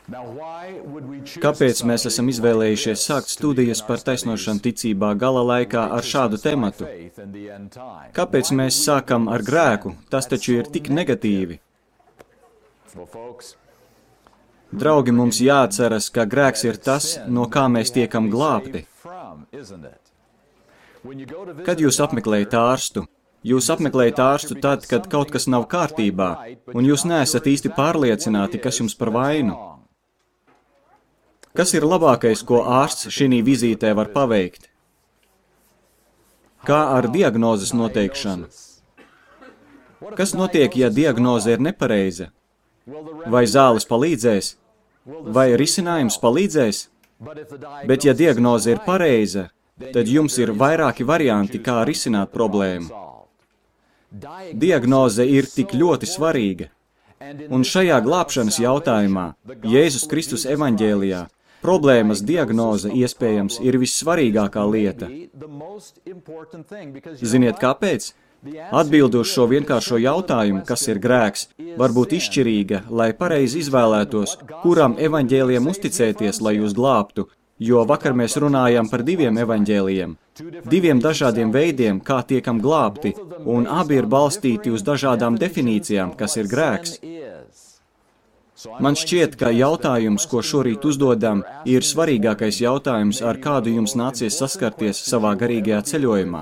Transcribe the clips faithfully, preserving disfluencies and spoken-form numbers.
Kāpēc mēs esam izvēlējušies sākt studijas par taisnošanu ticībā gala laikā ar šādu tematu? Kāpēc mēs sākam ar grēku? Tas taču ir tik negatīvi. Draugi, mums jāatceras, ka grēks ir tas, no kā mēs tiekam glābti. Kad jūs apmeklējat ārstu, jūs apmeklējat ārstu tad, kad kaut kas nav kārtībā, un jūs neesat īsti pārliecināti, kas jums par vainu. Kas ir labākais, ko ārsts šī vizītē var paveikt? Kā ar diagnozes noteikšanu? Kas notiek, ja diagnoze ir nepareiza? Vai zāles palīdzēs? Vai risinājums palīdzēs? Bet ja diagnoze ir pareiza, tad jums ir vairāki varianti, kā risināt problēmu. Diagnoze ir tik ļoti svarīga. Un šajā glābšanas jautājumā, Jēzus Kristus evaņģēlijā, problēmas diagnoze iespējams ir vissvarīgākā lieta. Ziniet, kāpēc? Atbildi uz šo vienkāršo jautājumu, kas ir grēks, var būt izšķirīga, lai pareizi izvēlētos, kuram evaņģēlijam uzticēties, lai jūs glābtu, jo vakar mēs runājām par diviem evaņģēlijiem, diviem dažādiem veidiem, kā tiekam glābti, un abi ir balstīti uz dažādām definīcijām, kas ir grēks. Man šķiet, ka jautājums, ko šorīt uzdodam, ir svarīgākais jautājums, ar kādu jums nācies saskarties savā garīgajā ceļojumā.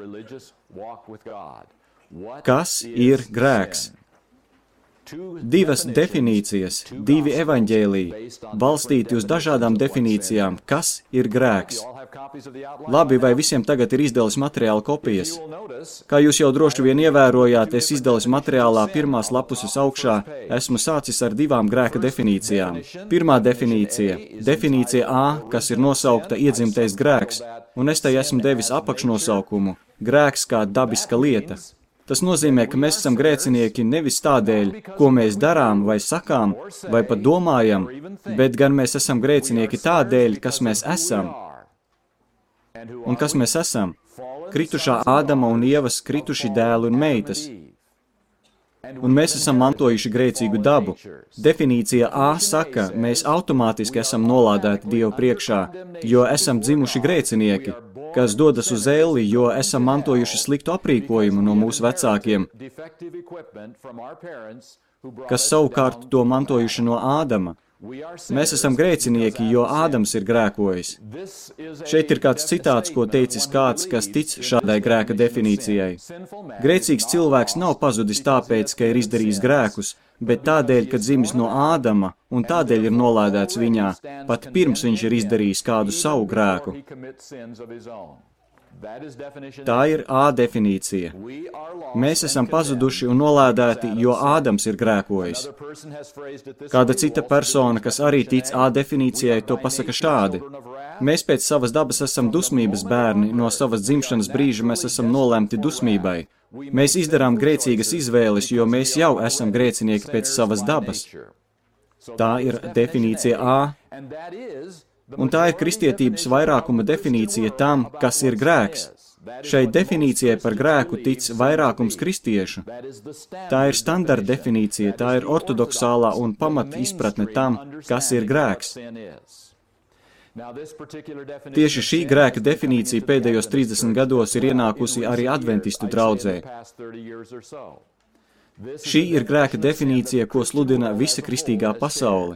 Kas ir grēks? Divas definīcijas, divi evaņģēliji, balstīti uz dažādām definīcijām, kas ir grēks. Labi, vai visiem tagad ir izdeles materiāla kopijas? Kā jūs jau droši vien ievērojāt, es izdeles materiālā pirmās lapuses augšā esmu sācis ar divām grēka definīcijām. Pirmā definīcija, definīcija A, kas ir nosaukta iedzimtais grēks, un es tai esmu devis apakšnosaukumu, grēks kā dabiska lieta. Tas nozīmē, ka mēs esam grēcinieki nevis tādēļ, ko mēs darām vai sakām, vai pat domājam, bet gan mēs esam grēcinieki tādēļ, kas mēs esam. Un kas mēs esam? Kritušā Ādama un Ievas krituši dēli un meitas. Un mēs esam mantojuši grēcīgu dabu. Definīcija A saka, mēs automātiski esam nolādēti Dievu priekšā, jo esam dzimuši grēcinieki, kas dodas uz elli, jo esam mantojuši sliktu aprīkojumu no mūsu vecākiem, kas savukārt to mantojuši no Ādama. Mēs esam grēcinieki, jo Ādams ir grēkojis. Šeit ir kāds citāts, ko teicis kāds, kas tic šādai grēka definīcijai. Grēcīgs cilvēks nav pazudis tāpēc, ka ir izdarījis grēkus, bet tādēļ, ka dzimis no Ādama un tādēļ ir nolādēts viņā, pat pirms viņš ir izdarījis kādu savu grēku. Tā ir A definīcija. Mēs esam pazuduši un nolādēti, jo Ādams ir grēkojis. Kāda cita persona, kas arī tic A definīcijai, to pasaka šādi. Mēs pēc savas dabas esam dusmības bērni, no savas dzimšanas brīža mēs esam nolemti dusmībai. Mēs izdarām grēcīgas izvēles, jo mēs jau esam grēcinieki pēc savas dabas. Tā ir definīcija A. Un tā ir kristietības vairākuma definīcija tam, kas ir grēks. Šai definīcijai par grēku tic vairākums kristiešu. Tā ir standarta definīcija, tā ir ortodoksālā un pamat izpratne tam, kas ir grēks. Tieši šī grēka definīcija pēdējos trīsdesmit gados ir ienākusi arī adventistu draudzē. Šī ir grēka definīcija, ko sludina visa kristīgā pasaule.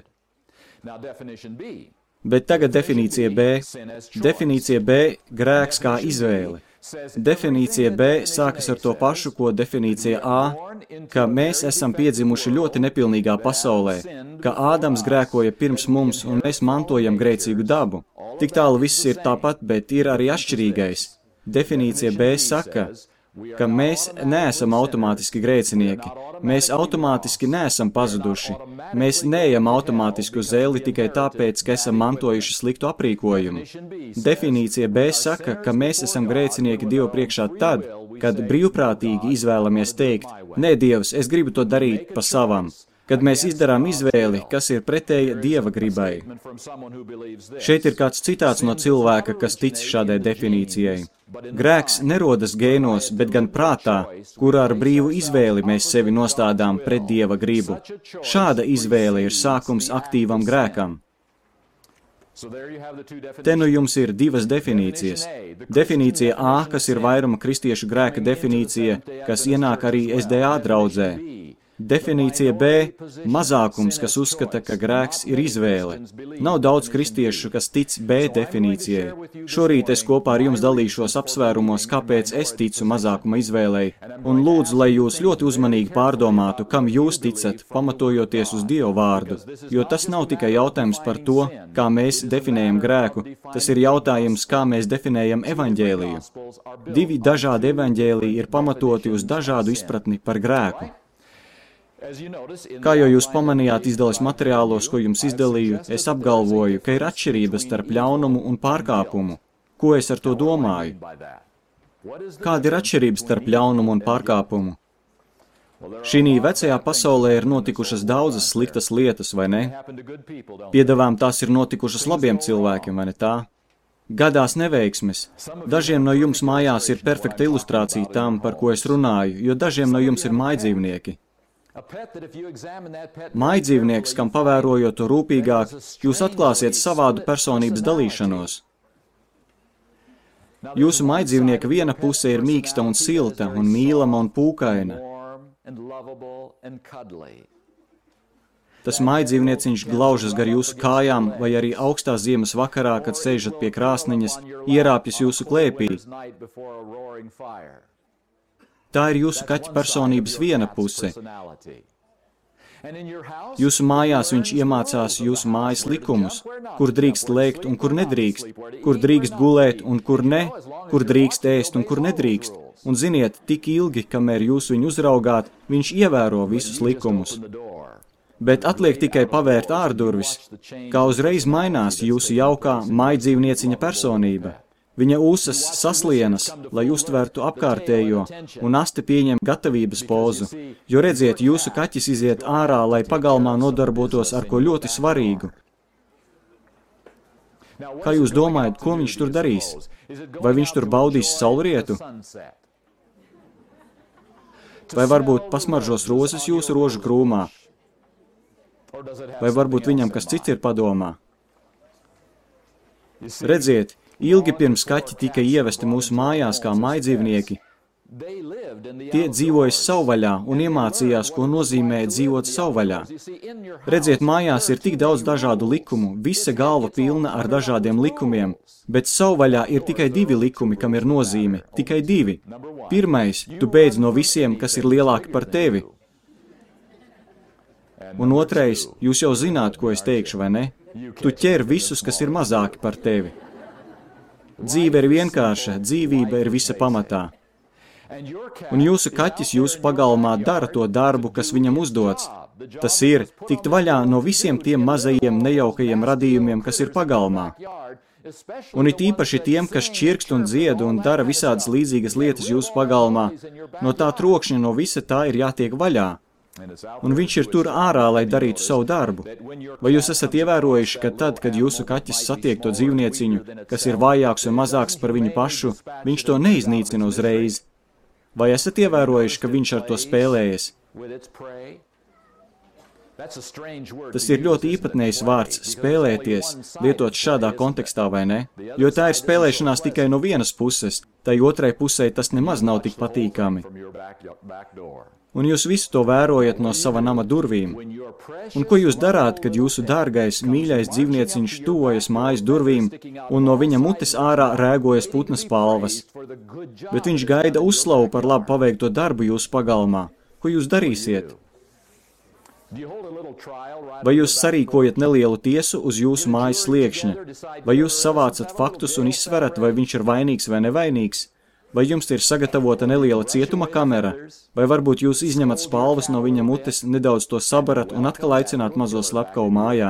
Bet tagad definīcija B. Definīcija B – grēks kā izvēle. Definīcija B sākas ar to pašu, ko definīcija A, ka mēs esam piedzimuši ļoti nepilnīgā pasaulē, ka Ādams grēkoja pirms mums un mēs mantojam grēcīgu dabu. Tik tālu viss ir tāpat, bet ir arī atšķirīgais. Definīcija B saka, ka mēs neesam automātiski grēcinieki, mēs automātiski neesam pazuduši, mēs neejam automātiski uz elli tikai tāpēc, ka esam mantojuši sliktu aprīkojumu. Definīcija B saka, ka mēs esam grēcinieki Dievu priekšā tad, kad brīvprātīgi izvēlamies teikt, nē, Dievs, es gribu to darīt pa savam. kad mēs izdarām izvēli, kas ir pretēja Dieva gribai. Šeit ir kāds citāts no cilvēka, kas tic šādai definīcijai. Grēks nerodas gēnos, bet gan prātā, kurā ar brīvu izvēli mēs sevi nostādām pret Dieva gribu. Šāda izvēle ir sākums aktīvam grēkam. Te nu jums ir divas definīcijas. Definīcija A, kas ir vairuma kristiešu grēka definīcija, kas ienāk arī S D A draudzē. Definīcija B – mazākums, kas uzskata, ka grēks ir izvēle. Nav daudz kristiešu, kas tic B definīcijai. Šorīt es kopā ar jums dalīšos apsvērumos, kāpēc es ticu mazākuma izvēlei, un lūdzu, lai jūs ļoti uzmanīgi pārdomātu, kam jūs ticat, pamatojoties uz Dievu vārdu, jo tas nav tikai jautājums par to, kā mēs definējam grēku, tas ir jautājums, kā mēs definējam evaņģēliju. Divi dažādi evaņģēliji ir pamatoti uz dažādu izpratni par grēku. Kā jau jūs pamanījāt izdales materiālos, ko jums izdalīju, es apgalvoju, ka ir atšķirības starp ļaunumu un pārkāpumu. Ko es ar to domāju? Kāda ir atšķirības starp ļaunumu un pārkāpumu? Šī vecajā pasaulē ir notikušas daudzas sliktas lietas, vai ne? Piedevām tās ir notikušas labiem cilvēkiem, vai ne tā? Gadās neveiksmes. Dažiem no jums mājās ir perfekta ilustrācija tam, par ko es runāju, jo dažiem no jums ir mājdzīvnieki. Mājdzīvnieks, kam pavērojot to rūpīgāk, jūs atklāsiet savādu personības dalīšanos. Jūsu mājdzīvnieka viena puse ir mīksta un silta, un mīlama un pūkaina. Tas mājdzīvnieciņš glaužas gar jūsu kājām, vai arī augstā ziemas vakarā, kad sēžat pie krāsniņas, ierāpjas jūsu klēpī. Tā ir jūsu kaķa personības viena puse. Jūsu mājās viņš iemācās jūsu mājas likumus, kur drīkst lēkt un kur nedrīkst, kur drīkst gulēt un kur ne, kur drīkst ēst un kur nedrīkst. Un ziniet, tik ilgi, kamēr jūs viņu uzraugāt, viņš ievēro visus likumus. Bet atliek tikai pavērt ārdurvis, kā uzreiz mainās jūsu jaukā mājdzīvnieciņa personība. Viņa ūsas saslienas, lai uztvertu apkārtējo, un aste pieņem gatavības pozu, jo redziet, jūsu kaķis iziet ārā, lai pagalmā nodarbotos ar ko ļoti svarīgu. Kā jūs domājat, ko viņš tur darīs? Vai viņš tur baudīs saulrietu? Vai varbūt pasmaržos rozes jūsu rožu krūmā? Vai varbūt viņam kas cits ir padomā? Redziet, ilgi pirms kaķi tika ievesti mūsu mājās kā mājdzīvnieki, tie dzīvoja savvaļā un iemācījās, ko nozīmē dzīvot savvaļā. Redziet, mājās ir tik daudz dažādu likumu, visa galva pilna ar dažādiem likumiem, bet savvaļā ir tikai divi likumi, kam ir nozīme, tikai divi. Pirmais, tu beidz no visiem, kas ir lielāki par tevi. Un otrais, jūs jau zināt, ko es teikšu, vai ne? Tu ķer visus, kas ir mazāki par tevi. Dzīve ir vienkārša, dzīvība ir visa pamatā. Un jūsu kaķis jūsu pagalmā dara to darbu, kas viņam uzdots. Tas ir tikt vaļā no visiem tiem mazajiem, nejaukajiem radījumiem, kas ir pagalmā. Un it īpaši tiem, kas čirkst un dzied un dara visādas līdzīgas lietas jūsu pagalmā. No tā trokšņa, no visa tā ir jātiek vaļā. Un viņš ir tur ārā, lai darītu savu darbu. Vai jūs esat ievērojuši, ka tad, kad jūsu kaķis satiek to dzīvnieciņu, kas ir vājāks un mazāks par viņu pašu, viņš to neiznīcina uzreiz? Vai esat ievērojuši, ka viņš ar to spēlējas? Tas ir ļoti īpatnējs vārds spēlēties, lietot šādā kontekstā, vai ne? Jo tā ir spēlēšanās tikai no vienas puses, tai otrai pusē tas nemaz nav tik patīkami. Un jūs visu to vērojat no sava nama durvīm. Un ko jūs darāt, kad jūsu dārgais, mīļais dzīvnieciņš tuvojas mājas durvīm un no viņa mutes ārā rēgojas putnas palvas? Bet viņš gaida uzslavu par labu paveikto darbu jūsu pagalmā. Ko jūs darīsiet? Vai jūs sarīkojat nelielu tiesu uz jūsu mājas sliekšņa? Vai jūs savācat faktus un izsverat, vai viņš ir vainīgs vai nevainīgs? Vai jums ir sagatavota neliela cietuma kamera? Vai varbūt jūs izņemat spalvas no viņa mutes, nedaudz to sabarat un atkal aicināt mazo slepkavu mājā?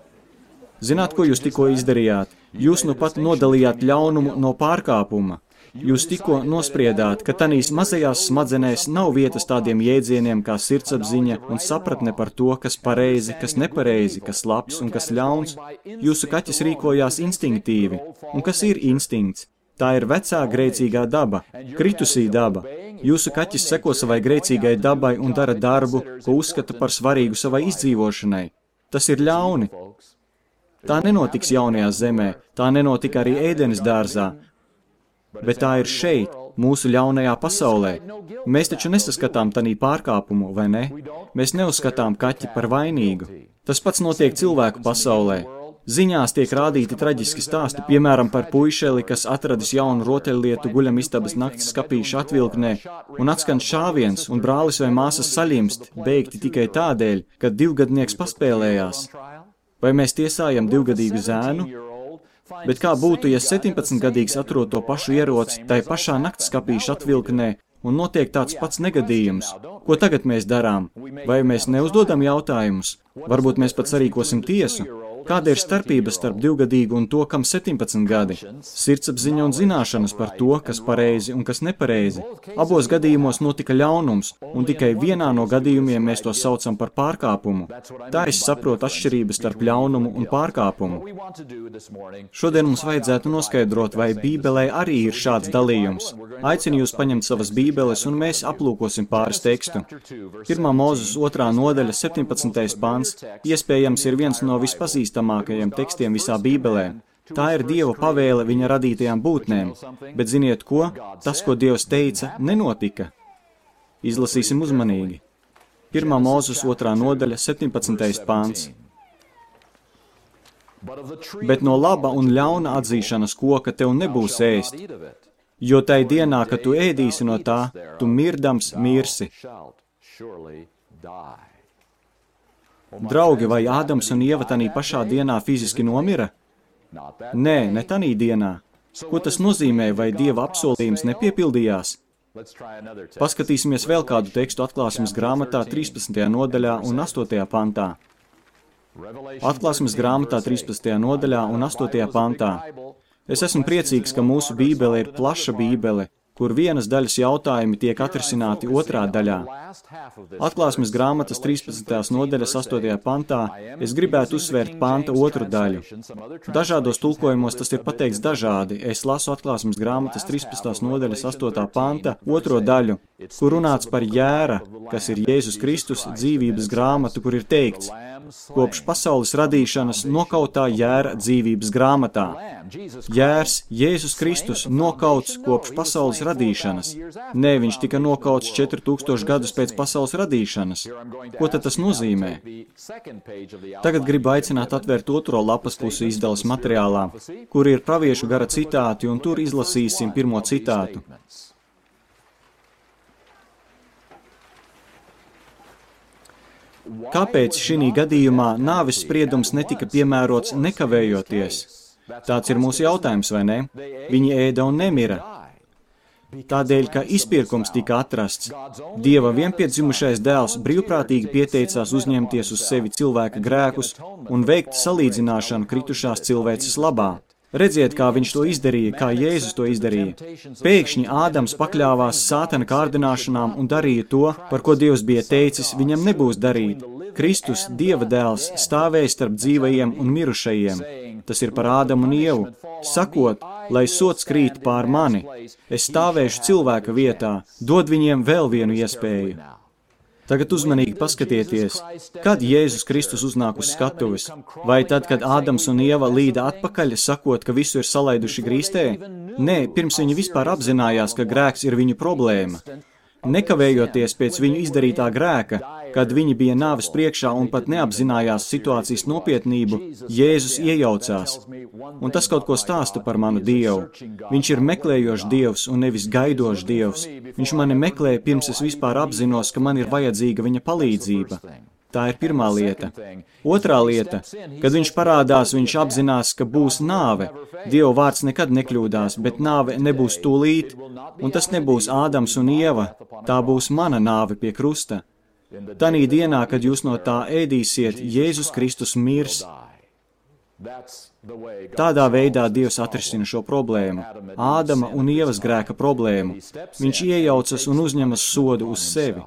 Zināt, ko jūs tikko izdarījāt? Jūs nu pat nodalījāt ļaunumu no pārkāpuma. Jūs tikko nospriedāt, ka tanīs mazajās smadzenēs nav vietas tādiem jēdzieniem kā sirdsapziņa un sapratne par to, kas pareizi, kas nepareizi, kas labs un kas ļauns. Jūsu kaķis rīkojās instinktīvi. Un kas ir instinkts? Tā ir vecā grēcīgā daba, kritusī daba. Jūsu kaķis seko savai grēcīgai dabai un dara darbu, ko uzskata par svarīgu savai izdzīvošanai. Tas ir ļauni. Tā nenotiks jaunajā zemē, tā nenotika arī Ēdenes dārzā, bet tā ir šeit, mūsu ļaunajā pasaulē. Mēs taču nesaskatām tanī pārkāpumu, vai ne? Mēs neuzskatām kaķi par vainīgu. Tas pats notiek cilvēku pasaulē. Ziņās tiek rādīti traģiski stāsti, piemēram, par puišeli, kas atradis jaunu rotaļlietu guļamistabas nakts skapīša atvilknē, un atskan šāviens, un brālis vai māsas saļimst, beigti tikai tādēļ, ka divgadnieks paspēlējās. Vai mēs tiesājam divgadīgu zēnu? Bet kā būtu, ja septiņpadsmitgadīgs atrod to pašu ieroci tai pašā nakts skapīša atvilknē, un notiek tāds pats negadījums? Ko tagad mēs darām? Vai mēs neuzdodam jautājumus? Varbūt mēs pat sarīkosim tiesu? Kāda ir starpība starp divgadīgu un to, kam septiņpadsmit gadi? Sirdsapziņa un zināšanas par to, kas pareizi un kas nepareizi. Abos gadījumos notika ļaunums, un tikai vienā no gadījumiem mēs to saucam par pārkāpumu. Tā es saprotu atšķirības starp ļaunumu un pārkāpumu. Šodien mums vajadzētu noskaidrot, vai Bībelē arī ir šāds dalījums. Aicinu jūs paņemt savas Bībeles, un mēs aplūkosim pāris tekstu. Pirmā Mūzes otrā nodaļa, septiņpadsmitais pants, iespējams ir viens no vispazīstamākajiem tekstiem visā Bībelē. Tā ir Dieva pavēle viņa radītajām būtnēm, bet ziniet ko? Tas, ko Dievs teica, nenotika. Izlasīsim uzmanīgi. Pirmā Mūzes otrā nodaļa, septiņpadsmitais pants. Bet no laba un ļauna atzīšanas koka tev nebūs ēst, jo tai dienā, kad tu ēdīsi no tā, tu mirdams mirsi. Draugi, vai Ādams un Ieva tanī pašā dienā fiziski nomira? Nē, ne tanī dienā. Ko tas nozīmē, vai Dieva apsolījums nepiepildījās? Paskatīsimies vēl kādu tekstu Atklāsmes grāmatā trīspadsmitajā nodaļā un astotajā pantā. Atklāsmes grāmatā trīspadsmitajā nodaļā un astotajā pantā. Es esmu priecīgs, ka mūsu Bībele ir plaša Bībele, kur vienas daļas jautājumi tiek atrisināti otrā daļā. Atklāsmes grāmatas trīspadsmitās nodaļas astotajā pantā es gribētu uzsvērt panta otru daļu. Dažādos tulkojumos tas ir pateikts dažādi. Es lasu Atklāsmes grāmatas trīspadsmitās nodaļas astotā panta otro daļu, kur runāts par jēra, kas ir Jēzus Kristus dzīvības grāmatu, kur ir teikts: kopš pasaules radīšanas nokautā jēra dzīvības grāmatā. Jērs, Jēzus Kristus, nokauts kopš pasaules radīšanas. Nē, viņš tika nokauts četri tūkstoši gadus pēc pasaules radīšanas. Ko tad tas nozīmē? Tagad gribu aicināt atvērt otro lapas pusi izdeles materiālā, kur ir praviešu gara citāti, un tur izlasīsim pirmo citātu. Kāpēc šī gadījumā nāves spriedums netika piemērots nekavējoties? Tāds ir mūsu jautājums, vai ne? Viņi ēda un nemira. Tādēļ, ka izpirkums tika atrasts. Dieva vienpiedzimušais dēls brīvprātīgi pieteicās uzņemties uz sevi cilvēka grēkus un veikt salīdzināšanu kritušās cilvēces labā. Redziet, kā viņš to izdarīja, kā Jēzus to izdarīja. Pēkšņi Ādams pakļāvās sātana kārdināšanām un darīja to, par ko Dievs bija teicis, viņam nebūs darīt. Kristus, Dieva dēls, stāvēja starp dzīvajiem un mirušajiem. Tas ir par Ādamu un Ievu. Sakot, lai sods krīt pār mani, es stāvēšu cilvēka vietā, dod viņiem vēl vienu iespēju. Tagad uzmanīgi paskatieties, kad Jēzus Kristus uznāk uz skatuves, vai tad, kad Ādams un Ieva līda atpakaļ, sakot, ka visu ir salaiduši grīstē? Nē, pirms viņi vispār apzinājās, ka grēks ir viņu problēma. Nekavējoties pēc viņu izdarītā grēka, kad viņi bija nāves priekšā un pat neapzinājās situācijas nopietnību, Jēzus iejaucās. Un tas kaut ko stāsta par manu Dievu. Viņš ir meklējošs Dievs un nevis gaidošs Dievs. Viņš mani meklē, pirms es vispār apzinos, ka man ir vajadzīga viņa palīdzība. Tā ir pirmā lieta. Otrā lieta, kad viņš parādās, viņš apzinās, ka būs nāve. Dieva vārds nekad nekļūdās, bet nāve nebūs tūlīt, un tas nebūs Ādams un Ieva, tā būs mana nāve pie krusta. Tanī dienā, kad jūs no tā ēdīsiet, Jēzus Kristus mirs. Tādā veidā Dievs atrisina šo problēmu, Ādama un Ievas grēka problēmu. Viņš iejaucas un uzņemas sodu uz sevi.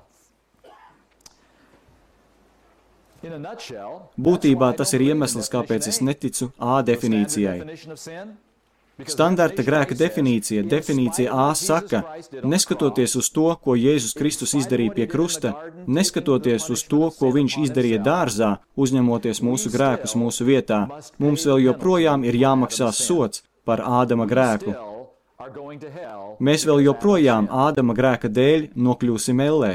Būtībā tas ir iemesls, kāpēc es neticu A definīcijai. Standarta grēka definīcija, definīcija A saka, neskatoties uz to, ko Jēzus Kristus izdarīja pie krusta, neskatoties uz to, ko viņš izdarīja dārzā, uzņemoties mūsu grēkus mūsu vietā, mums vēl joprojām ir jāmaksā sods par Ādama grēku. Mēs vēl joprojām Ādama grēka dēļ nokļūsim ellē.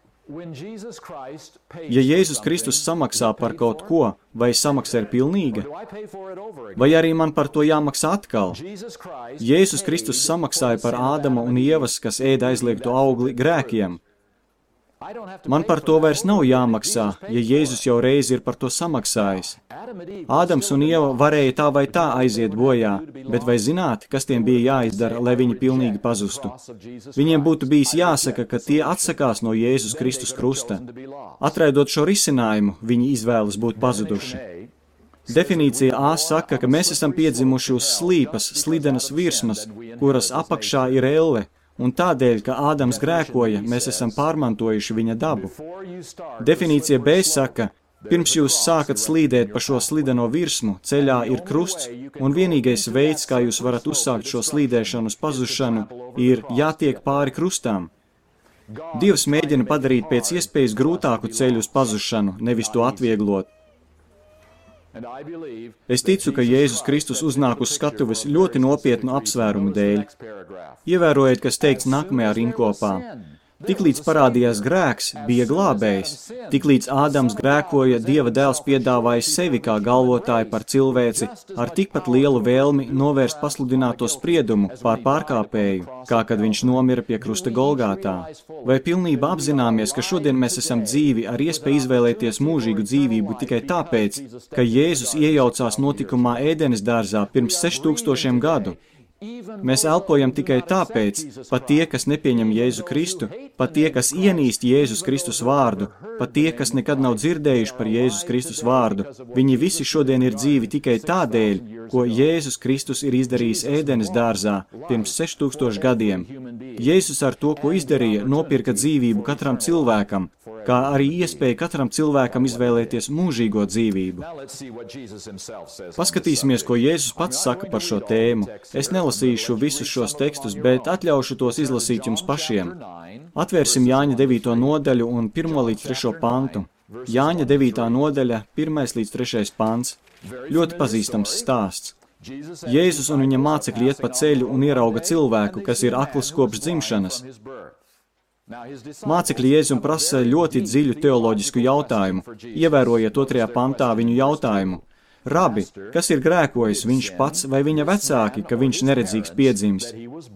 Ja Jēzus Kristus samaksā par kaut ko, vai samaksa ir pilnīga? Vai arī man par to jāmaksā atkal? Jēzus Kristus samaksāja par Ādama un Ievas, kas ēda aizliegto augli, grēkiem. Man par to vairs nav jāmaksā, ja Jēzus jau reizi ir par to samaksājis. Ādams un Ieva varēja tā vai tā aiziet bojā, bet vai zināt, kas tiem bija jāizdara, lai viņi pilnīgi pazustu? Viņiem būtu bijis jāsaka, ka tie atsakās no Jēzus Kristus krusta. Atraidot šo risinājumu, viņi izvēlas būt pazuduši. Definīcija A saka, ka mēs esam piedzimuši uz slīpas, slidenas virsmas, kuras apakšā ir elle. Un tādēļ, ka Ādams grēkoja, mēs esam pārmantojuši viņa dabu. Definīcija B saka, pirms jūs sākat slīdēt pa šo slideno virsmu, ceļā ir krusts, un vienīgais veids, kā jūs varat uzsākt šo slīdēšanu uz pazušanu, ir jātiek pāri krustām. Dievs mēģina padarīt pēc iespējas grūtāku ceļu uz pazušanu, nevis to atvieglot. Es ticu, ka Jēzus Kristus uznāk uz skatuves ļoti nopietnu apsvērumu dēļ. Ievērojiet, kas teikts nākamajā rinkopā. Tiklīdz parādījās grēks, bija glābējs. Tiklīdz Ādams grēkoja, Dieva dēls piedāvāja sevi kā galvotāju par cilvēci ar tikpat lielu vēlmi novērst pasludināto spriedumu pār pārkāpēju, kā kad viņš nomira pie krusta Golgātā. Vai pilnībā apzināmies, ka šodien mēs esam dzīvi ar iespēju izvēlēties mūžīgu dzīvību tikai tāpēc, ka Jēzus iejaucās notikumā Ēdenes dārzā pirms seštūkstošiem gadu? Mēs elpojam tikai tāpēc, pat tie, kas nepieņem Jēzu Kristu, pat tie, kas ienīst Jēzus Kristus vārdu, pat tie, kas nekad nav dzirdējuši par Jēzus Kristus vārdu, viņi visi šodien ir dzīvi tikai tādēļ, ko Jēzus Kristus ir izdarījis Ēdenes dārzā pirms seštūkstošu gadiem. Jēzus ar to, ko izdarīja, nopirka dzīvību katram cilvēkam, kā arī iespēja katram cilvēkam izvēlēties mūžīgo dzīvību. Paskatīsimies, ko Jēzus pats saka par šo tēmu. Es nelasīšu visus šos tekstus, bet atļaušu tos izlasīt jums pašiem. Atvērsim Jāņa devīto nodaļu un pirmo līdz trešo pantu. Jāņa devītā nodaļa, pirmais līdz trešais pants. Ļoti pazīstams stāsts. Jēzus un viņa mācekļi iet pa ceļu un ierauga cilvēku, kas ir akls kopš dzimšanas. Mācekļi Jēzum prasa ļoti dziļu teoloģisku jautājumu. Ievērojiet otrajā pantā viņu jautājumu. Rabi, kas ir grēkojis, viņš pats vai viņa vecāki, ka viņš neredzīgs piedzimis?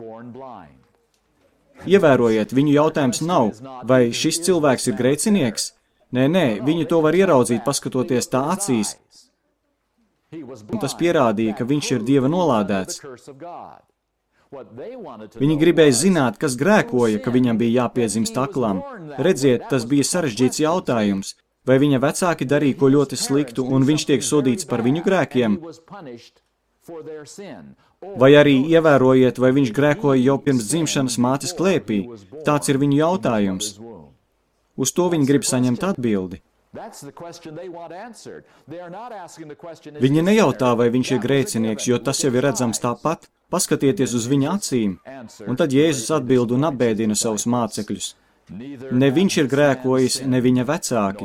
Ievērojiet, viņu jautājums nav, vai šis cilvēks ir grēcinieks? Nē, nē, viņi to var ieraudzīt, paskatoties tā acīs. Un tas pierādīja, ka viņš ir Dieva nolādēts. Viņi gribēja zināt, kas grēkoja, ka viņam bija jāpiedzimst aklam. Redziet, tas bija sarežģīts jautājums. Vai viņa vecāki darīja ko ļoti sliktu, un viņš tiek sodīts par viņu grēkiem? Vai arī ievērojiet, vai viņš grēkoja jau pirms dzimšanas mātes klēpī? Tāds ir viņu jautājums. Uz to viņi grib saņemt atbildi. Viņi nejautā, vai viņš ir grēcinieks, jo tas jau ir redzams tāpat. Paskatieties uz viņa acīm, un tad Jēzus atbild un apbēdina savus mācekļus. Ne viņš ir grēkojis, ne viņa vecāki.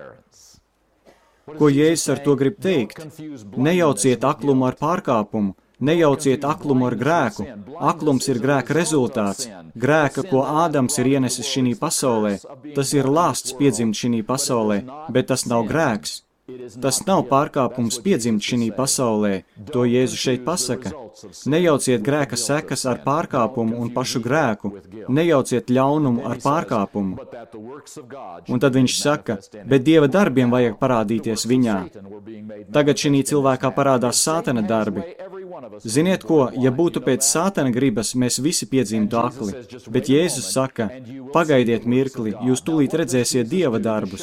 Ko Jēzus ar to grib teikt? Nejauciet aklumu ar pārkāpumu, nejauciet aklumu ar grēku. Aklums ir grēka rezultāts. Grēka, ko Ādams ir ienesis šī pasaulē, tas ir lāsts piedzimt šī pasaulē, bet tas nav grēks. Tas nav pārkāpums piedzimt šī pasaulē, to Jēzus šeit pasaka. Nejauciet grēka sekas ar pārkāpumu un pašu grēku, nejauciet ļaunumu ar pārkāpumu. Un tad viņš saka, bet Dieva darbiem vajag parādīties viņā. Tagad šī cilvēkā parādās Sātana darbi. Ziniet ko, ja būtu pēc Sātana gribas, mēs visi piedzimtu akli, bet Jēzus saka, pagaidiet mirkli, jūs tūlīt redzēsiet Dieva darbus.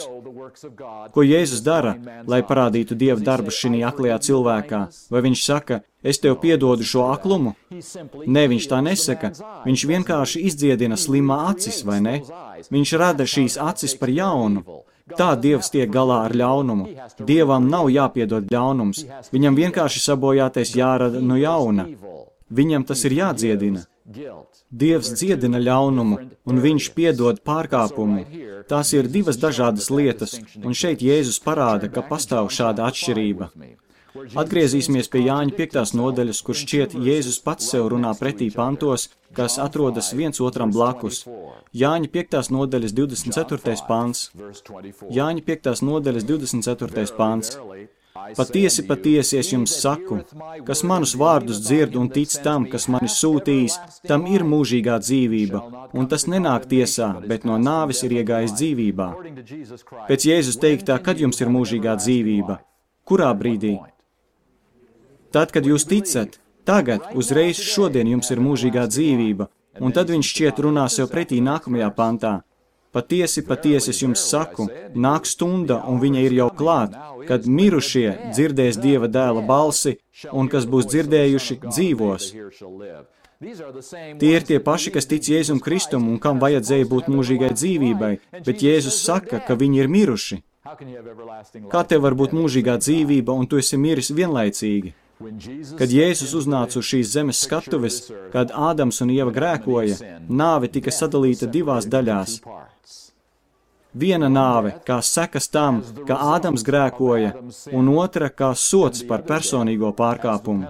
Ko Jēzus dara, lai parādītu Dieva darbu šī aklajā cilvēkā? Vai viņš saka, es tev piedodu šo aklumu? Nē, viņš tā nesaka. Viņš vienkārši izdziedina slimā acis, vai ne? Viņš rada šīs acis par jaunu. Tā Dievs tiek galā ar ļaunumu. Dievam nav jāpiedod ļaunums. Viņam vienkārši sabojātais jārada no jauna. Viņam tas ir jādziedina. Dievs dziedina ļaunumu, un viņš piedod pārkāpumu. Tās ir divas dažādas lietas, un šeit Jēzus parāda, ka pastāv šāda atšķirība. Atgriezīsimies pie Jāņa piektās nodaļas, kur šķiet Jēzus pats sev runā pretī pantos, kas atrodas viens otram blakus. Jāņa piektās nodaļas divdesmit ceturtais pants. Jāņa piektās nodaļas divdesmit ceturtais pants. Patiesi, patiesi es jums saku, kas manus vārdus dzird un tic tam, kas mani sūtījis, tam ir mūžīgā dzīvība, un tas nenāk tiesā, bet no nāves ir iegājis dzīvībā. Pēc Jēzus teiktā, kad jums ir mūžīgā dzīvība? Kurā brīdī? Tad, kad jūs ticat, tagad, uzreiz šodien jums ir mūžīgā dzīvība, un tad viņš šķiet runā sev pretī nākamajā pantā. Patiesi, patiesi es jums saku, nāk stunda, un viņa ir jau klāt, kad mirušie dzirdēs Dieva dēla balsi, un kas būs dzirdējuši, dzīvos. Tie ir tie paši, kas tic Jēzum Kristum un kam vajadzēja būt mūžīgai dzīvībai, bet Jēzus saka, ka viņi ir miruši. Kā tev var būt mūžīgā dzīvība, un tu esi miris vienlaicīgi? Kad Jēzus uznāca uz šīs zemes skatuves, kad Ādams un Ieva grēkoja, nāve tika sadalīta divās daļās. Viena nāve, kā sekas tam, ka Ādams grēkoja, un otra, kā sots par personīgo pārkāpumu.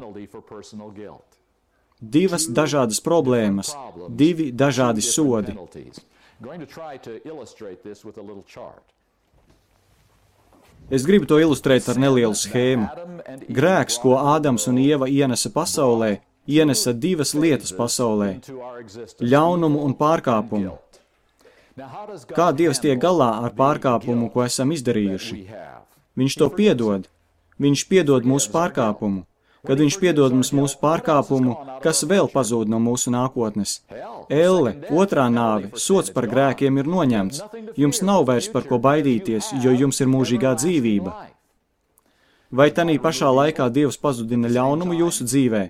Divas dažādas problēmas, divi dažādi sodi. Es gribu to ilustrēt ar nelielu schēmu. Grēks, ko Ādams un Ieva ienesa pasaulē, ienesa divas lietas pasaulē – ļaunumu un pārkāpumu. Kā Dievs tiek galā ar pārkāpumu, ko esam izdarījuši? Viņš to piedod. Viņš piedod mūsu pārkāpumu. Kad viņš piedod mums mūsu pārkāpumu, kas vēl pazūd no mūsu nākotnes? Elle, otrā nāve, sots par grēkiem ir noņemts. Jums nav vairs par ko baidīties, jo jums ir mūžīgā dzīvība. Vai tanī pašā laikā Dievs pazudina ļaunumu jūsu dzīvē?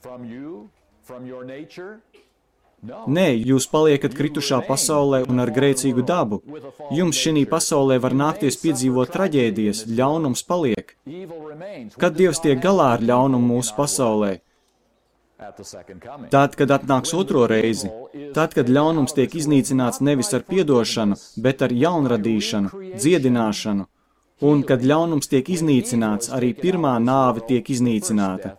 Nē, jūs paliekat kritušā pasaulē un ar grēcīgu dabu. Jums šī pasaulē var nākties piedzīvot traģēdijas, ļaunums paliek. Kad Dievs tiek galā ar ļaunumu mūsu pasaulē? Tad, kad atnāks otro reizi, tad, kad ļaunums tiek iznīcināts nevis ar piedošanu, bet ar jaunradīšanu, dziedināšanu, un kad ļaunums tiek iznīcināts, arī pirmā nāve tiek iznīcināta.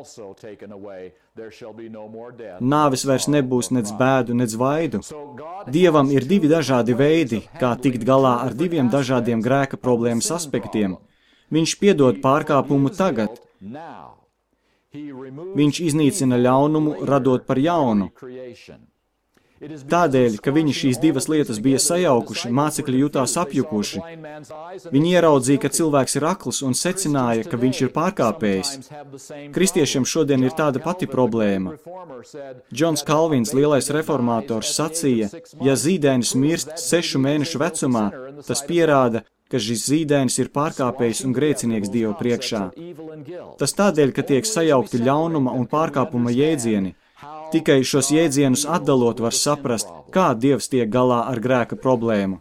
Nāves vairs nebūs nec bēdu, nec vaidu. Dievam ir divi dažādi veidi, kā tikt galā ar diviem dažādiem grēka problēmas aspektiem. Viņš piedod pārkāpumu tagad. Viņš iznīcina ļaunumu, radot par jaunu. Tādēļ, ka viņi šīs divas lietas bija sajaukuši, mācekļi jutās apjukuši. Viņi ieraudzīja, ka cilvēks ir akls un secināja, ka viņš ir pārkāpējis. Kristiešiem šodien ir tāda pati problēma. Džons Kalvins, lielais reformātors, sacīja, ja zīdainis mirst sešu mēnešu vecumā, tas pierāda, ka šis zīdainis ir pārkāpējis un grēcinieks Dievu priekšā. Tas tādēļ, ka tiek sajaukti ļaunuma un pārkāpuma jēdzieni. Tikai šos jēdzienus atdalot var saprast, kā Dievs tiek galā ar grēka problēmu.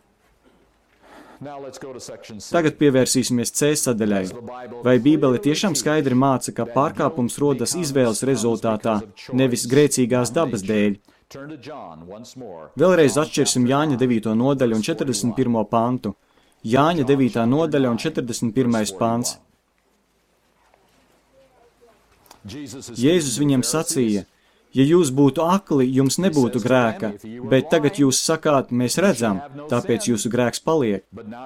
Tagad pievērsīsimies C sadaļai. Vai Bībele tiešām skaidri māca, ka pārkāpums rodas izvēles rezultātā, nevis grēcīgās dabas dēļ? Vēlreiz atšķirsim Jāņa devīto nodaļu un četrdesmit pirmo pantu. Jāņa devītā nodaļa un četrdesmit pirmais pants. Jēzus viņam sacīja, ja jūs būtu akli, jums nebūtu grēka, bet tagad jūs sakāt, mēs redzam, tāpēc jūsu grēks paliek.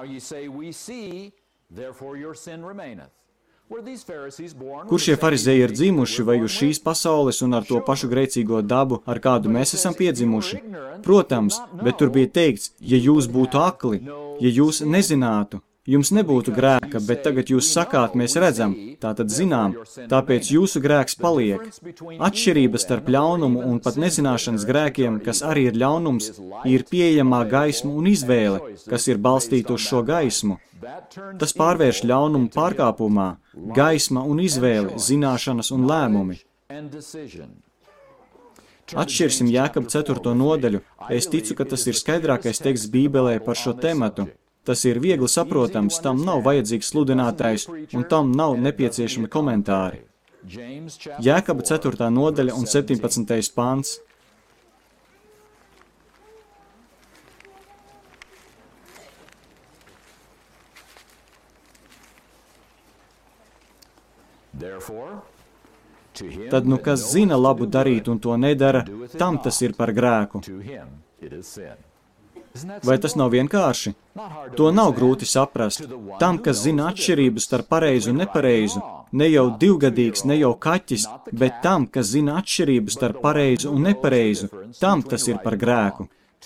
Kur šie farizēji ir dzimuši, vai uz šīs pasaules un ar to pašu grēcīgo dabu, ar kādu mēs esam piedzimuši? Protams, bet tur bija teikts, ja jūs būtu akli, ja jūs nezinātu. Jums nebūtu grēka, bet tagad jūs sakāt, mēs redzam, tātad zinām, tāpēc jūsu grēks paliek. Atšķirība starp ļaunumu un pat nezināšanas grēkiem, kas arī ir ļaunums, ir pieejamā gaisma un izvēle, kas ir balstīta uz šo gaismu. Tas pārvērš ļaunumu pārkāpumā, gaisma un izvēle, zināšanas un lēmumi. Atšķirsim Jākaba ceturto nodaļu. Es ticu, ka tas ir skaidrākais teksts Bībelē par šo tematu. Tas ir viegli saprotams, tam nav vajadzīgs sludinātājs un tam nav nepieciešami komentāri. Jākaba ceturtā nodaļa un septiņpadsmitais pants. Tad nu kas zina labu darīt un to nedara, tam tas ir par grēku. Vai tas nav vienkārši? To nav grūti saprast. Tam, kas zina atšķirību starp pareizu un nepareizu, ne jau divgadīgs, ne jau kaķis, bet tam, kas zina atšķirību starp pareizu un nepareizu, tam tas ir par grēku.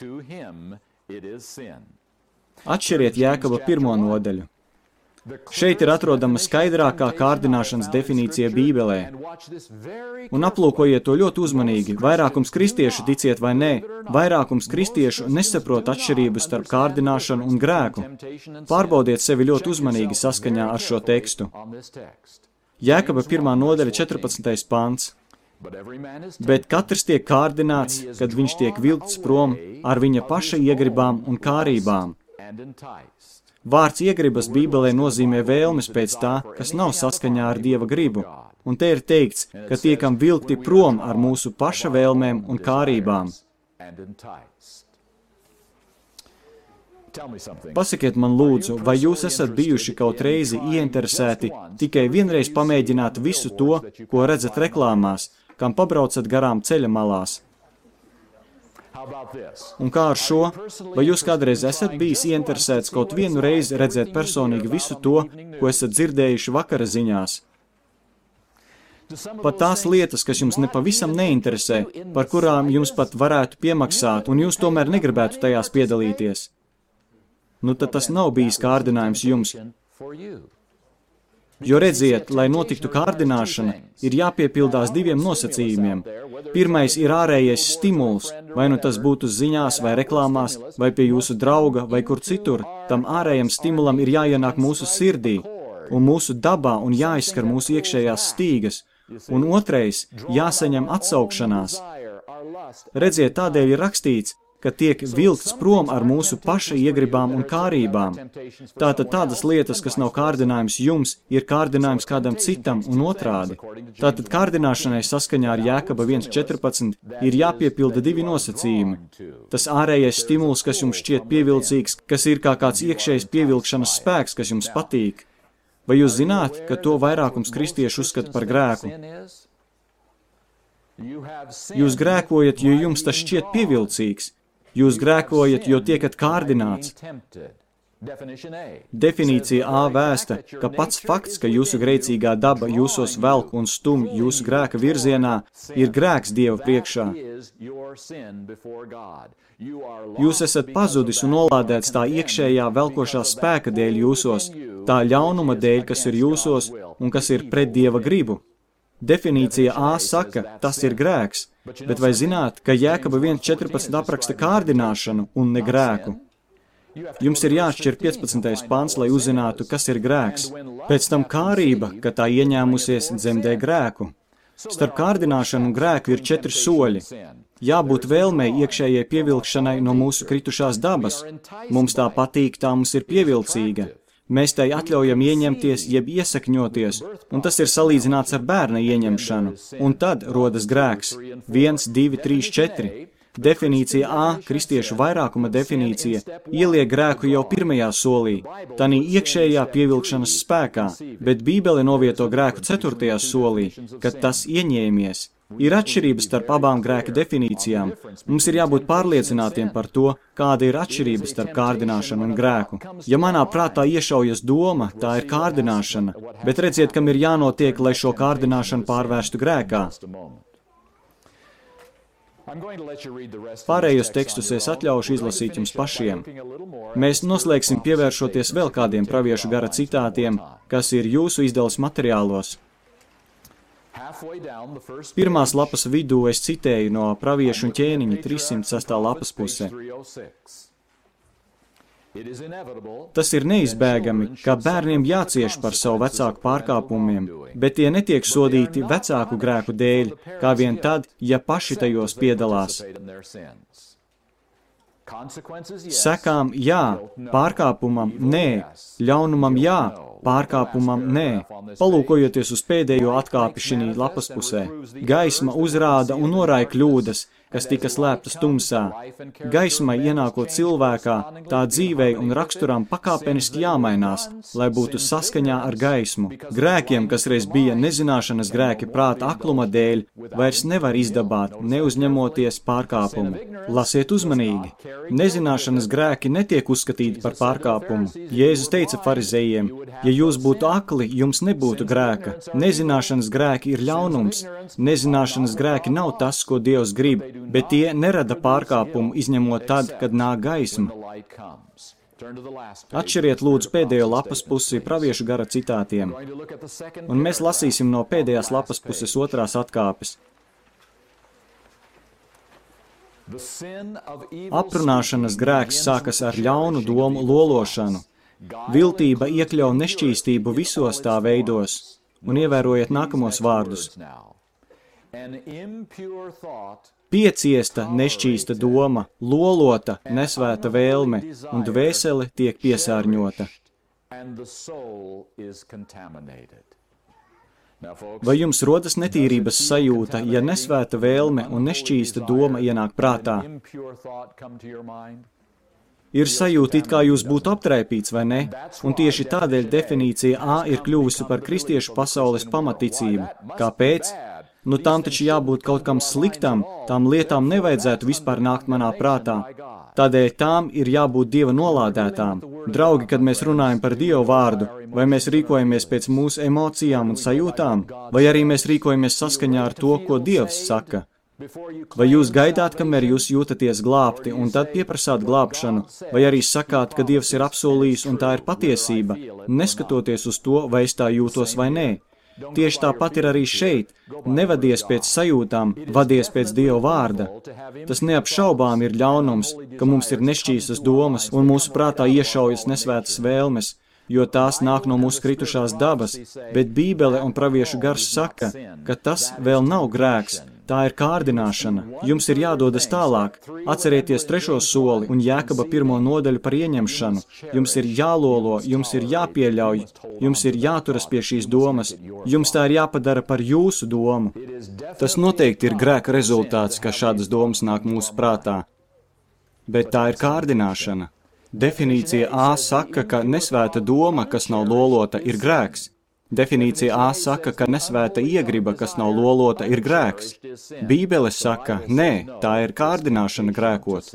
Atšķiriet Jākaba pirmo nodaļu. Šeit ir atrodama skaidrākā kārdināšanas definīcija Bībelē. Un aplūkojiet to ļoti uzmanīgi. Vairākums kristiešu, ticiet vai nē, vairākums kristiešu nesaprot atšķirību starp kārdināšanu un grēku. Pārbaudiet sevi ļoti uzmanīgi saskaņā ar šo tekstu. Jākaba pirmā nodaļa četrpadsmitais pants. Bet katrs tiek kārdināts, kad viņš tiek vilkts prom ar viņa paša iegribām un kārībām. Vārds iegribas Bībelē nozīmē vēlmes pēc tā, kas nav saskaņā ar Dieva gribu, un te ir teikts, ka tiekam vilkti prom ar mūsu paša vēlmēm un kārībām. Pasakiet man lūdzu, vai jūs esat bijuši kaut reizi ieinteresēti tikai vienreiz pamēģināt visu to, ko redzat reklāmās, kam pabraucat garām ceļa malās? Un kā ar šo? Vai jūs kādreiz esat bijis ieinteresēts kaut vienu reizi redzēt personīgi visu to, ko esat dzirdējuši vakara ziņās? Pat tās lietas, kas jums nepavisam neinteresē, par kurām jums pat varētu piemaksāt, un jūs tomēr negribētu tajās piedalīties. Nu tad tas nav bijis kārdinājums jums. Jo redziet, lai notiktu kārdināšana, ir jāpiepildās diviem nosacījumiem. Pirmais ir ārējais stimuls, vai nu tas būtu ziņās, vai reklāmās, vai pie jūsu drauga, vai kur citur. Tam ārējam stimulam ir jāienāk mūsu sirdī un mūsu dabā un jāizskar mūsu iekšējās stīgas. Un otrais, jāsaņem atsaukšanās. Redziet, tādēļ ir rakstīts, ka tiek vilkts prom ar mūsu paša iegribām un kārībām. Tātad tādas lietas, kas nav kārdinājums jums, ir kārdinājums kādam citam un otrādi. Tātad kārdināšanai saskaņā ar Jākaba viens četrpadsmit ir jāpiepilda divi nosacījumi. Tas ārējais stimuls, kas jums šķiet pievilcīgs, kas ir kā kāds iekšējs pievilkšanas spēks, kas jums patīk. Vai jūs zināt, ka to vairākums kristiešu uzskata par grēku? Jūs grēkojat, jo jums tas šķiet pievilcīgs. Jūs grēkojat, jo tiekat kārdināts. Definīcija A vēsta, ka pats fakts, ka jūsu grēcīgā daba jūsos velk un stumj jūsu grēka virzienā, ir grēks Dieva priekšā. Jūs esat pazudis un nolādēts tā iekšējā velkošā spēka dēļ jūsos, tā ļaunuma dēļ, kas ir jūsos un kas ir pret Dieva gribu. Definīcija A saka, tas ir grēks, bet vai zināt, ka Jākaba viens četrpadsmit apraksta kārdināšanu un ne grēku? Jums ir jāšķir piecpadsmitais pants, lai uzzinātu, kas ir grēks. Pēc tam kārība, ka tā ieņēmusies, dzemdē grēku. Starp kārdināšanu un grēku ir četri soļi. Jābūt vēlmei iekšējai pievilkšanai no mūsu kritušās dabas. Mums tā patīk, tā mums ir pievilcīga. Mēs tai atļaujam ieņemties, jeb iesakņoties, un tas ir salīdzināts ar bērna ieņemšanu. Un tad rodas grēks. viens, divi, trīs, četri. Definīcija A, kristiešu vairākuma definīcija, ieliek grēku jau pirmajā solī, tanī iekšējā pievilkšanas spēkā, bet Bībele novieto grēku ceturtajā solī, kad tas ieņēmies. Ir atšķirības starp abām grēka definīcijām. Mums ir jābūt pārliecinātiem par to, kāda ir atšķirība starp kārdināšanu un grēku. Ja manā prātā iešaujas doma, tā ir kārdināšana, bet redziet, kam ir jānotiek, lai šo kārdināšanu pārvērstu grēkā. Pārējos tekstus es atļaušu izlasīt jums pašiem. Mēs noslēgsim pievēršoties vēl kādiem praviešu gara citātiem, kas ir jūsu izdeles materiālos. Pirmās lapas vidū es citēju no praviešu un ķēniņa trīssimt sestā lapas pusē. Tas ir neizbēgami, ka bērniem jācieš par savu vecāku pārkāpumiem, bet tie netiek sodīti vecāku grēku dēļ, kā vien tad, ja paši tajos piedalās. Sekām jā, pārkāpumam nē, ļaunumam jā, pārkāpumam nē. Palūkojoties uz pēdējo atkāpi šī lapas pusē, gaisma uzrāda un norāja kļūdas, kas tika slēptas tumsā. Gaismai ienākot cilvēkā, tā dzīvei un raksturam pakāpeniski jāmainās, lai būtu saskaņā ar gaismu. Grēkiem, kas reiz bija nezināšanas grēki prāta akluma dēļ, vairs nevar izdabāt, neuzņemoties pārkāpumu. Lasiet uzmanīgi. Nezināšanas grēki netiek uzskatīti par pārkāpumu. Jēzus teica farizejiem, ja jūs būtu akli, jums nebūtu grēka. Nezināšanas grēki ir ļaunums. Nezināšanas grēki nav tas, ko Dievs grib, bet tie nerada pārkāpumu, izņemot tad, kad nāk gaisma. Atšķiriet lūdzu pēdējo lapas pusi praviešu gara citātiem, un mēs lasīsim no pēdējās lapas puses otrās atkāpes. Aprunāšanas grēks sākas ar ļaunu domu lološanu. Viltība iekļauj nešķīstību visos tā veidos, un ievērojiet nākamos vārdus. Pieciesta nešķīsta doma, lolota nesvēta vēlme, un dvēsele tiek piesārņota. Vai jums rodas netīrības sajūta, ja nesvēta vēlme un nešķīsta doma ienāk prātā? Ir sajūta, it kā jūs būtu aptraipīts, vai ne? Un tieši tādēļ definīcija A ir kļuvusi par kristiešu pasaules pamaticību. Kāpēc? Nu, tām taču jābūt kaut kam sliktam, tām lietām nevajadzētu vispār nākt manā prātā. Tādēļ tām ir jābūt Dieva nolādētām. Draugi, kad mēs runājam par Dievu vārdu, vai mēs rīkojamies pēc mūsu emocijām un sajūtām, vai arī mēs rīkojamies saskaņā ar to, ko Dievs saka? Vai jūs gaidāt, kamēr jūs jūtaties glābti, un tad pieprasāt glābšanu, vai arī sakāt, ka Dievs ir apsolījis un tā ir patiesība, neskatoties uz to, vai es tā jūtos vai nē? Tieši tāpat ir arī šeit. Nevadies pēc sajūtām, vadies pēc Dieva vārda. Tas neapšaubām ir ļaunums, ka mums ir nešķīstas domas un mūsu prātā iešaujas nesvētas vēlmes, jo tās nāk no mūsu kritušās dabas, bet Bībele un praviešu gars saka, ka tas vēl nav grēks. Tā ir kārdināšana. Jums ir jādodas tālāk. Atcerieties trešo soli un Jēkaba pirmo nodaļu par ieņemšanu. Jums ir jālolo, jums ir jāpieļauj, jums ir jāturas pie šīs domas. Jums tā ir jāpadara par jūsu domu. Tas noteikti ir grēka rezultāts, ka šādas domas nāk mūsu prātā. Bet tā ir kārdināšana. Definīcija A saka, ka nesvēta doma, kas nav lolota, ir grēks. Definīcija A saka, ka nesvēta iegriba, kas nav lolota, ir grēks. Bībele saka, nē, tā ir kārdināšana grēkot.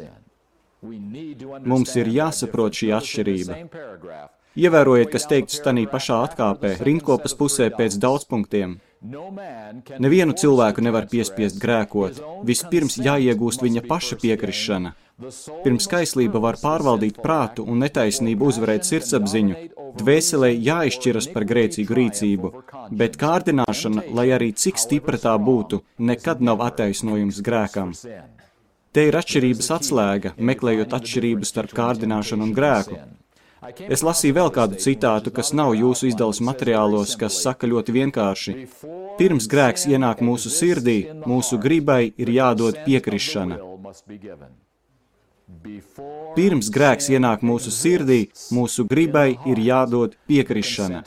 Mums ir jāsaprot šī atšķirība. Ievērojiet, kas teikts tanī pašā atkāpē, rindkopas pusē pēc daudzpunktiem. Nevienu cilvēku nevar piespiest grēkot. Vispirms jāiegūst viņa paša piekrišana. Pirms kaislība var pārvaldīt prātu un netaisnību uzvarēt sirdsapziņu, dvēselē jāizšķiras par grēcīgu rīcību, bet kārdināšana, lai arī cik stipra tā būtu, nekad nav attaisnojums grēkam. Te ir atšķirības atslēga, meklējot atšķirību starp kārdināšanu un grēku. Es lasīju vēl kādu citātu, kas nav jūsu izdeles materiālos, kas saka ļoti vienkārši. Pirms grēks ienāk mūsu sirdī, mūsu gribai ir jādod piekrišana. Pirms grēks ienāk mūsu sirdī, mūsu gribai ir jādod piekrišana.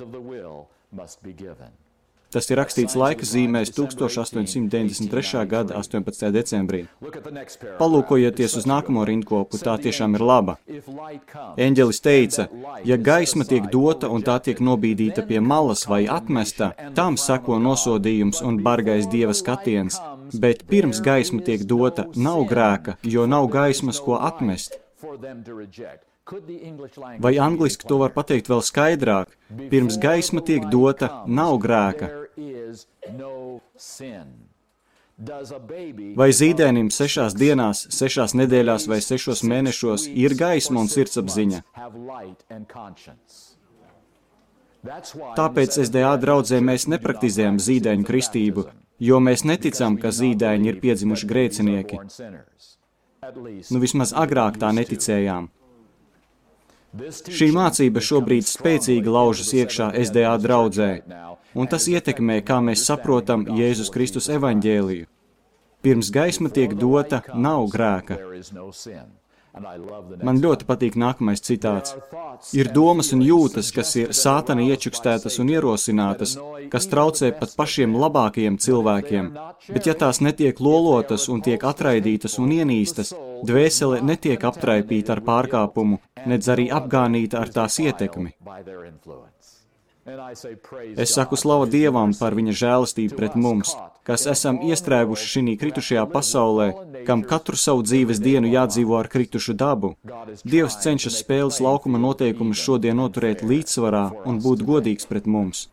Tas ir rakstīts laika zīmēs tuksstoš astoņsimt deviņdesmit trešā gada astoņpadsmitajā decembrī. Palūkojieties uz nākamo rindkopu, tā tiešām ir laba. Eņģelis teica, ja gaisma tiek dota un tā tiek nobīdīta pie malas vai atmesta, tam seko nosodījums un bargais Dieva skatiens, bet pirms gaisma tiek dota, nav grēka, jo nav gaismas, ko atmest. Vai angliski to var pateikt vēl skaidrāk? Pirms gaisma tiek dota, nav grēka. Vai zīdainim sešās dienās, sešās nedēļās vai sešos mēnešos ir gaisma un sirdsapziņa? Tāpēc S D A draudzē mēs nepraktizējam zīdaiņu kristību, jo mēs neticam, ka zīdaiņi ir piedzimuši grēcinieki. Nu vismaz agrāk tā neticējām. Šī mācība šobrīd spēcīgi laužas iekšā S D A draudzē, un tas ietekmē, kā mēs saprotam Jēzus Kristus evaņģēliju. Pirms gaisma tiek dota, nav grēka. Man ļoti patīk nākamais citāts. Ir domas un jūtas, kas ir sātana iečukstētas un ierosinātas, kas traucē pat pašiem labākajiem cilvēkiem, bet ja tās netiek lolotas un tiek atraidītas un ienīstas, dvēsele netiek aptraipīta ar pārkāpumu, nedz arī apgānīta ar tās ietekmi. Es saku slavu Dievam par viņa žēlastību pret mums, kas esam iestrēguši šī kritušajā pasaulē, kam katru savu dzīves dienu jādzīvo ar kritušu dabu. Dievs cenšas spēles laukuma noteikumus šodien noturēt līdzsvarā un būt godīgs pret mums.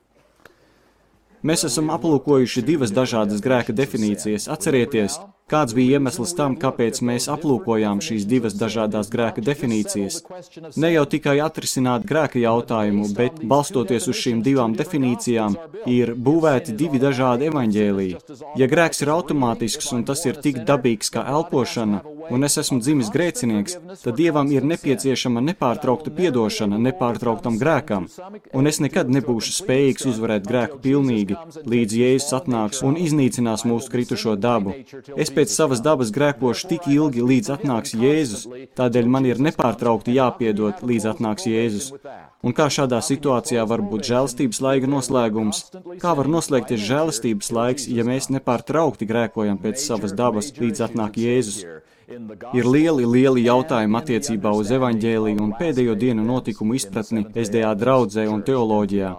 Mēs esam aplūkojuši divas dažādas grēka definīcijas. Atcerieties, kāds bija iemesls tam, kāpēc mēs aplūkojām šīs divas dažādās grēka definīcijas. Ne jau tikai atrisināt grēka jautājumu, bet, balstoties uz šīm divām definīcijām, ir būvēti divi dažādi evaņģēliji. Ja grēks ir automātisks un tas ir tik dabīgs kā elpošana, un es esmu dzimis grēcinieks, tad Dievam ir nepieciešama nepārtraukta piedošana nepārtrauktam grēkam, un es nekad nebūšu spējīgs uzvarēt grēku pilnīgi, līdz Jēzus atnāks un iznīcinās mūsu kritušo dabu. Es pēc savas dabas grēkošu tik ilgi, līdz atnāks Jēzus, tādēļ man ir nepārtraukti jāpiedod, līdz atnāks Jēzus. Un kā šādā situācijā var būt žēlastības laika noslēgums? Kā var noslēgties žēlastības laiks, ja mēs nepārtraukti grēkojam pēc savas dabas, līdz atnāk Jēzus? Ir lieli, lieli jautājumi attiecībā uz evaņģēliju un pēdējo dienu notikumu izpratni S D A draudzē un teoloģijā.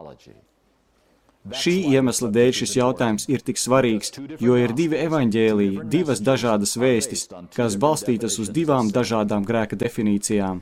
Šī iemesla dēļ šis jautājums ir tik svarīgs, jo ir divi evaņģēliji, divas dažādas vēstis, kas balstītas uz divām dažādām grēka definīcijām.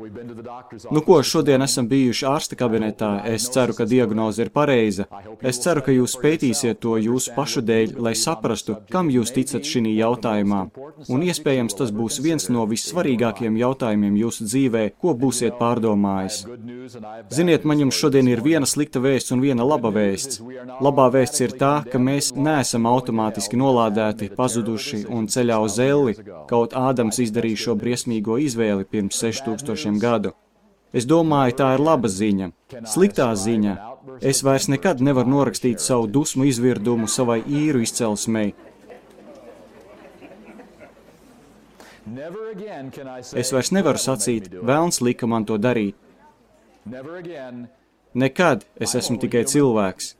Nu ko, šodien esam bijuši ārsta kabinetā, es ceru, ka diagnoze ir pareiza. Es ceru, ka jūs pētīsiet to jūsu pašu dēļ, lai saprastu, kam jūs ticat šī jautājumā. Un iespējams tas būs viens no vissvarīgākajiem jautājumiem jūsu dzīvē, ko būsiet pārdomājis. Ziniet, man jums šodien ir viena slikta vēsts un viena laba vēsts. Labā vēsts ir tā, ka mēs neesam automātiski nolādēti, pazuduši un ceļā uz elli, kaut Ādams izdarīja šo briesmīgo izvēli pirms sešu tūkstošiem gadu. Es domāju, tā ir laba ziņa. Sliktā ziņa. Es vairs nekad nevaru norakstīt savu dusmu izvirdumu savai īru izcelsmei. Es vairs nevaru sacīt, velns lika man to darīt. Nekad es esmu tikai cilvēks.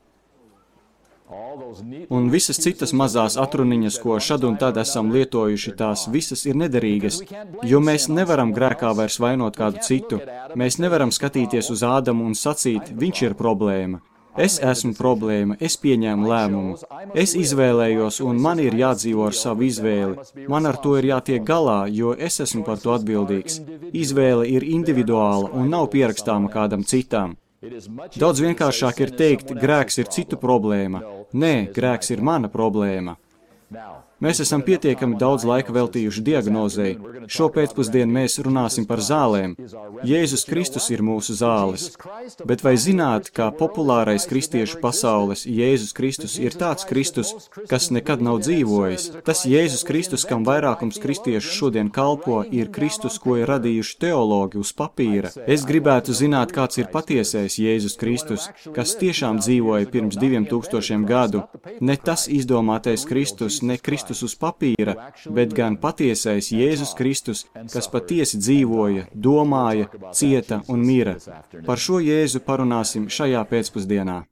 Un visas citas mazās atruniņas, ko šad un tad esam lietojuši, tās visas ir nederīgas, jo mēs nevaram grēkā vairs vainot kādu citu. Mēs nevaram skatīties uz Ādamu un sacīt, viņš ir problēma. Es esmu problēma, es pieņēmu lēmumu. Es izvēlējos, un man ir jādzīvo ar savu izvēli. Man ar to ir jātiek galā, jo es esmu par to atbildīgs. Izvēle ir individuāla un nav pierakstāma kādam citam. Daudz vienkāršāk ir teikt, grēks ir citu problēma. Nē, grēks ir mana problēma. Mēs esam pietiekami daudz laika veltījuši diagnozei. Šo pēcpusdienu mēs runāsim par zālēm. Jēzus Kristus ir mūsu zāles. Bet vai zināt, kā populārais kristiešu pasaules Jēzus Kristus ir tāds Kristus, kas nekad nav dzīvojis? Tas Jēzus Kristus, kam vairākums kristiešu šodien kalpo, ir Kristus, ko ir radījuši teologi uz papīra. Es gribētu zināt, kāds ir patiesais Jēzus Kristus, kas tiešām dzīvoja pirms diviem tūkstošiem gadu. Ne tas izdomātais Kristus, ne Kristus uz papīra, bet gan patiesais Jēzus Kristus, kas patiesi dzīvoja, domāja, cieta un mira. Par šo Jēzu parunāsim šajā pēcpusdienā.